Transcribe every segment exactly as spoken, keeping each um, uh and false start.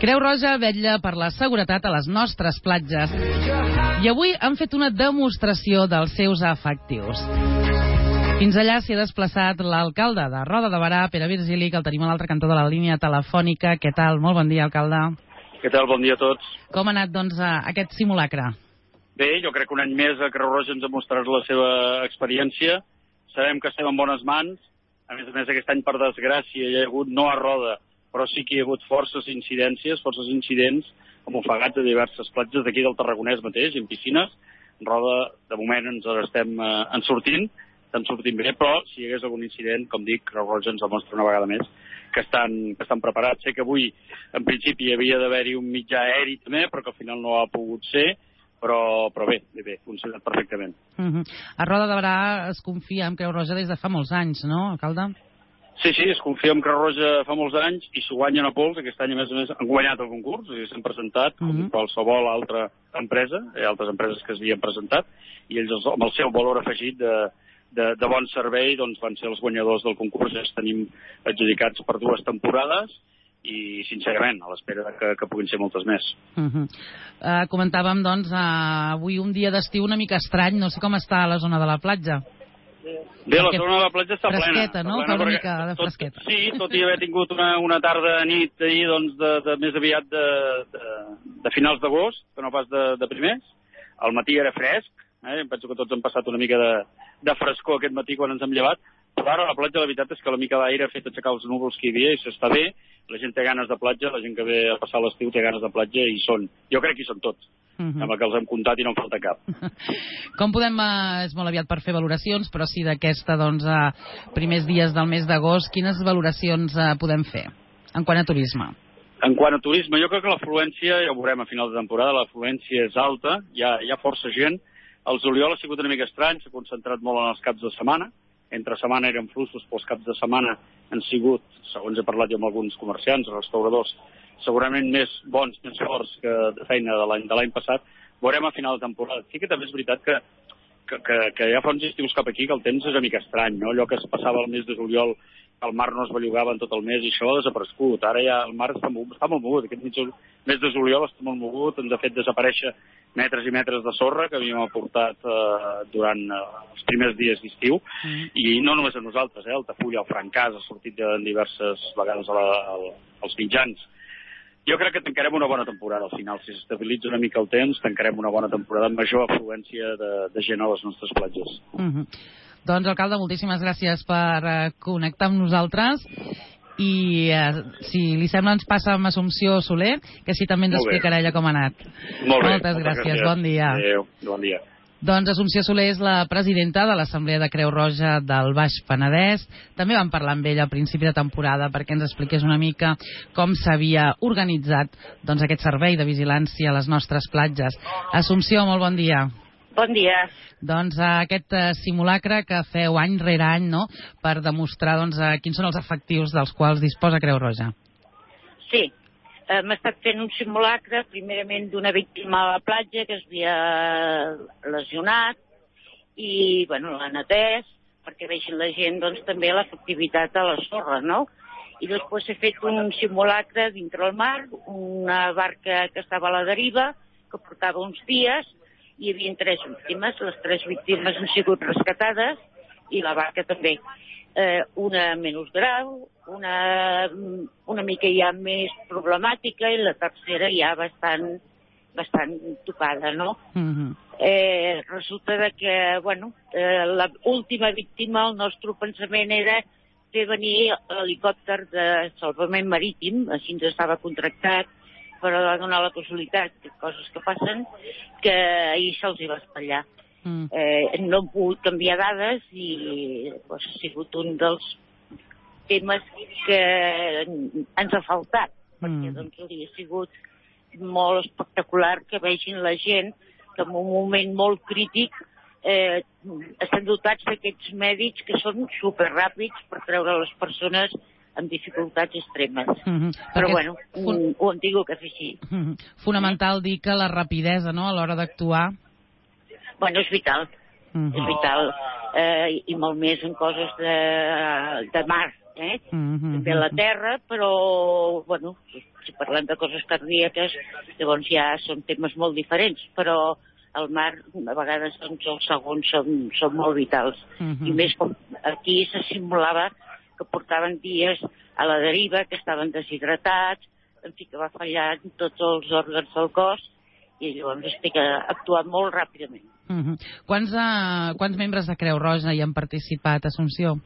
Creu Roja vetlla per la seguretat a les nostres platges i avui han fet una demostració dels seus efectius. Fins allà s'hi ha desplaçat l'alcalde de Roda de Berà, Pere Virgili, que el tenim a l'altre cantó de la línia telefònica. Què tal? Molt bon dia, alcalde. Què tal? Bon dia a tots. Com ha anat, doncs, aquest simulacre? Bé, jo crec que un any més a Creu Roja ens ha mostrat la seva experiència. Sabem que estem en bones mans. A més a més, aquest any, per desgràcia, hi ha hagut, no a Roda, però sí que hi ha hagut forces incidències, forces incidents, com ofegats a diverses platges d'aquí del Tarragonès mateix, en piscines. En Roda, de moment, ens estem eh, en sortint, estem sortint bé, però si hi hagués algun incident, com dic, Creu Roja ens demostra una vegada més que estan, que estan preparats. Sé que avui, en principi, hi havia d'haver-hi un mitjà aeri també, però que al final no ha pogut ser, però, però bé, bé, bé, funcionat perfectament. Uh -huh. A Roda de Berà es confia en Creu Roja des de fa molts anys, no, alcalde? Sí, sí, es confia en Creu Roja fa molts anys i s'ho guanyen a pols. Aquest any, a més a més, han guanyat el concurs, i s'han presentat com uh -huh. qualsevol altra empresa, hi ha altres empreses que s'havien presentat, i ells, amb el seu valor afegit de, de, de bon servei, doncs van ser els guanyadors del concurs. Ja els tenim adjudicats per dues temporades i, sincerament, a l'espera que, que puguin ser moltes més. Uh -huh. uh, comentàvem, doncs, uh, avui un dia d'estiu una mica estrany. No sé com està a la zona de la platja. Bé, la zona de la platja està plena. Fresqueta, no? Fa una mica de fresqueta. Tot, sí, tot i haver tingut una, una tarda nit ahir, doncs, de, de més aviat de, de, de finals d'agost, que no pas de, de primers. Al matí era fresc, eh? Em penso que tots hem passat una mica de, de frescor aquest matí quan ens hem llevat, però ara a la platja la veritat és que la mica d'aire ha fet aixecar els núvols que hi havia i s'està bé. La gent té ganes de platja, la gent que ve a passar l'estiu té ganes de platja i són, jo crec que hi són tots. Uh -huh. Amb el que els hem comptat i no en falta cap. Com podem, eh, és molt aviat per fer valoracions, però sí d'aquesta, doncs, eh, primers dies del mes d'agost, quines valoracions eh, podem fer en quant a turisme? En quant a turisme, jo crec que l'afluència, ja ho veurem a final de temporada, l'afluència és alta, hi ha, hi ha força gent. El juliol ha sigut una mica estrany, s'ha concentrat molt en els caps de setmana. Entre setmana eren fluixos, però els caps de setmana han sigut, segons he parlat jo amb alguns comerciants, restauradors, segurament més bons, més forts que de feina de l'any de l'any passat. Veurem a final de temporada. Sí que també és veritat que, que, que, que hi ha fons estius cap aquí, que el temps és una mica estrany, no? Allò que es passava el mes de juliol, el mar no es bellugava en tot el mes i això ha desaparegut. Ara ja el mar està, està molt mogut. Aquest mes de juliol està molt mogut, ens ha fet desaparèixer metres i metres de sorra que havíem aportat eh, durant eh, els primers dies d'estiu, mm. i no només a nosaltres, eh? El Tafulla, el Francàs, ha sortit ja en diverses vegades a la, a, als mitjans. Jo crec que tancarem una bona temporada al final. Si s'estabilitza una mica el temps, tancarem una bona temporada amb major afluència de, de gent a les nostres platges. Mm -hmm. Doncs, alcalde, moltíssimes gràcies per uh, connectar amb nosaltres i, uh, si li sembla, ens passa amb Assumpció Soler, que així també ens explicarà ella com ha anat. Molt bé. Moltes gràcies. gràcies. Bon dia. Adéu. Bon dia. Doncs Assumpció Soler és la presidenta de l'Assemblea de Creu Roja del Baix Penedès. També vam parlar amb ella al principi de temporada perquè ens expliqués una mica com s'havia organitzat, doncs, aquest servei de vigilància a les nostres platges. Assumpció, molt bon dia. Bon dia. Doncs aquest uh, simulacre que feu any rere any, no?, per demostrar, doncs, uh, quins són els efectius dels quals disposa Creu Roja. Sí, hem estat fent un simulacre, primerament d'una víctima a la platja que es havia lesionat i, bueno, l'han atès perquè vegin la gent, doncs, també l'efectivitat a la sorra, no? I després s'ha fet un simulacre dintre el mar, una barca que estava a la deriva, que portava uns dies, hi havia tres víctimes, les tres víctimes han sigut rescatades i la barca també. Eh, una menys grau, una, una mica ja més problemàtica i la tercera ja bastant, bastant tocada, no? Mm-hmm. eh, resulta de que, bueno, eh, l'última víctima, el nostre pensament era fer venir l'helicòpter de salvament marítim, així ens estava contractat, però va donar la casualitat, coses que passen, que ahir se'ls hi va espatllar. Mm. Eh, no hem pogut canviar dades i pues, ha sigut un dels temes que ens ha faltat, mm. perquè doncs, hauria sigut molt espectacular que vegin la gent que en un moment molt crític eh, estan dotats d'aquests mèdics que són superràpids per treure les persones amb dificultats extremes. Mm-hmm. Però, bueno, fun... ho digo que és així. Mm-hmm. Fonamental dir que la rapidesa, no?, a l'hora d'actuar... Bueno, és vital. Mm-hmm. És vital. Eh, I molt més en coses de, de mar, eh? Mm-hmm. També la terra, però, bueno, si parlem de coses cardíaques, llavors ja són temes molt diferents, però al mar, a vegades, doncs, els segons són, són molt vitals. Mm-hmm. I més com aquí se simulava que portaven dies a la deriva, que estaven deshidratats, en fi, que va fallar tots els òrgans del cos, i llavors estic actuant molt ràpidament. Mm-hmm. Quants, uh, quants membres de Creu Roja hi han participat, Assumpció?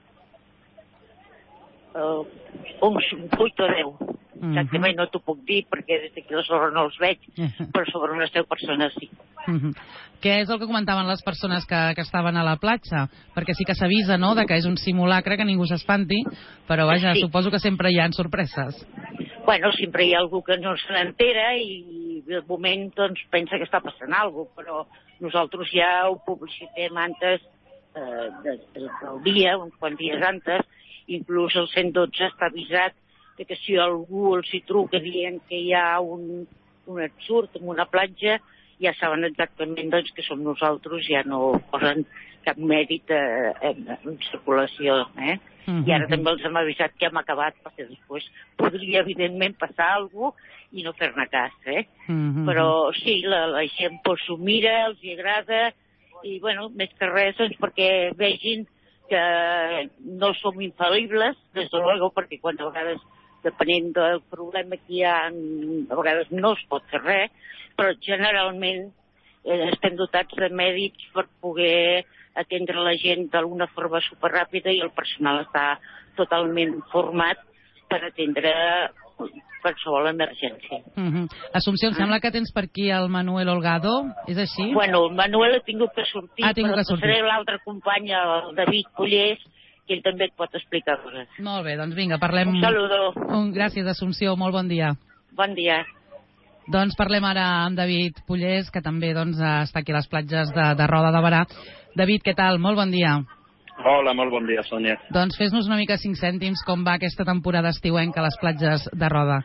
Uh, uns vuit o deu. Uh-huh. Exactament no t'ho puc dir perquè des d'aquí a sobre no els veig, uh-huh. però sobre unes deu persones sí. Uh-huh. Què és el que comentaven les persones que, que estaven a la platja? Perquè sí que s'avisa, no?, de que és un simulacre, que ningú s'espanti, però vaja, sí. Suposo que sempre hi ha sorpreses. Bueno, sempre hi ha algú que no se n'entera i de moment doncs pensa que està passant alguna cosa, però nosaltres ja ho publicitem antes eh, de, de, del dia, uns quants dies antes, inclús el cent dotze està avisat que si algú els hi truca dient que hi ha un, un ensurt en una platja, ja saben exactament doncs, que som nosaltres, ja no posen cap mèrit eh, en, en circulació. Eh? Mm-hmm. I ara també els hem avisat que hem acabat, perquè després podria, evidentment, passar alguna cosa i no fer-ne cas. Eh? Mm-hmm. Però sí, la, la gent pues, s'ho mira, els hi agrada, i bueno, més que res, doncs, perquè vegin que no som infal·libles, des de luego, perquè quan a vegades, depenent del problema que hi ha, a vegades no es pot fer res, però generalment eh, estem dotats de mèdics per poder atendre la gent d'alguna forma superràpida i el personal està totalment format per atendre qualsevol emergència. Mm-hmm. Assumpció, em ah. sembla que tens per aquí el Manuel Holgado, és així? Bueno, el Manuel ha tingut que sortir, ah, però que sortir. seré l'altre company, el David Pollés, que ell també et pot explicar coses. Molt bé, doncs vinga, parlem... Un saludo. Un... Gràcies, Assumpció, molt bon dia. Bon dia. Doncs parlem ara amb David Pollés, que també doncs, està aquí a les platges de, de Roda de Berà. David, què tal? Molt bon dia. Hola, molt bon dia, Sònia. Doncs fes-nos una mica cinc cèntims com va aquesta temporada estiuenca a les platges de Roda.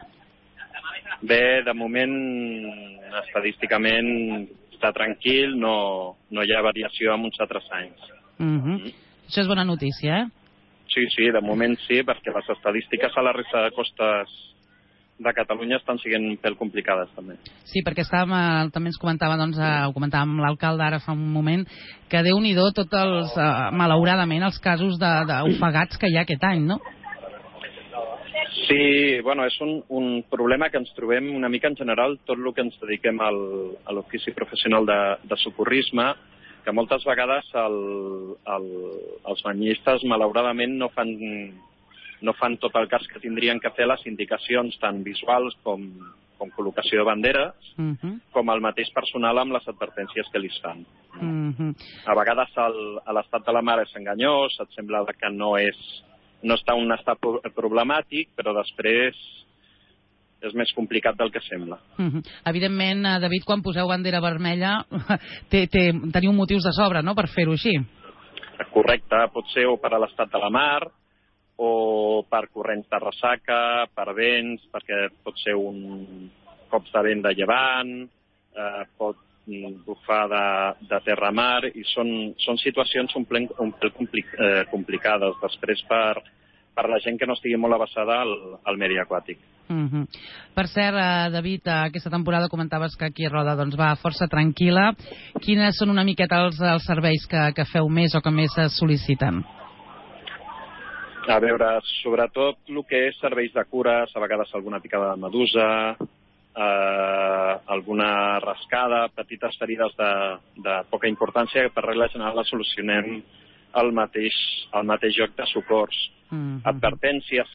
Bé, de moment, estadísticament, està tranquil, no, no hi ha variació amb uns altres anys. Mm-hmm. Mm. Això és bona notícia, eh? Sí, sí, de moment sí, perquè les estadístiques a la resta de costes de Catalunya estan sent un pèl complicades, també. Sí, perquè estàvem, eh, també ens comentava, doncs, eh, ho comentàvem amb l'alcalde ara fa un moment, que Déu-n'hi-do tots els, eh, malauradament, els casos d'ofegats que hi ha aquest any, no? Sí, bueno, és un, un problema que ens trobem una mica en general, tot el que ens dediquem al, a l'ofici professional de, de socorrisme, que moltes vegades el, el, els banyistes malauradament no fan, no fan tot el cas que tindrien que fer les indicacions tant visuals com, com col·locació de banderes, uh-huh. com el mateix personal amb les advertències que li fan. Uh-huh. A vegades el, l'estat de la mar és enganyós, et sembla que no, és, no està en un estat problemàtic, però després és més complicat del que sembla. Uh-huh. Evidentment, David, quan poseu bandera vermella té, té, teniu motius de sobre, no?, per fer-ho així. Correcte, pot ser o per a l'estat de la mar, o per corrents de ressaca, per vents, perquè pot ser un cops de vent de llevant, eh, pot bufar de, de terra-mar, i són, són situacions un plen, un plen complic, eh, complicades després per, per la gent que no estigui molt avançada al, al medi aquàtic. Uh-huh. Per cert, eh, David, eh, aquesta temporada comentaves que aquí a Roda doncs, va força tranquil·la. Quines són una miqueta els, els serveis que, que feu més o que més es sol·liciten? A veure, sobretot el que és serveis de cures, a vegades alguna picada de medusa, eh, alguna rascada, petites ferides de, de poca importància, que per regla general la solucionem al mateix, al mateix lloc de socors. Mm-hmm. Advertències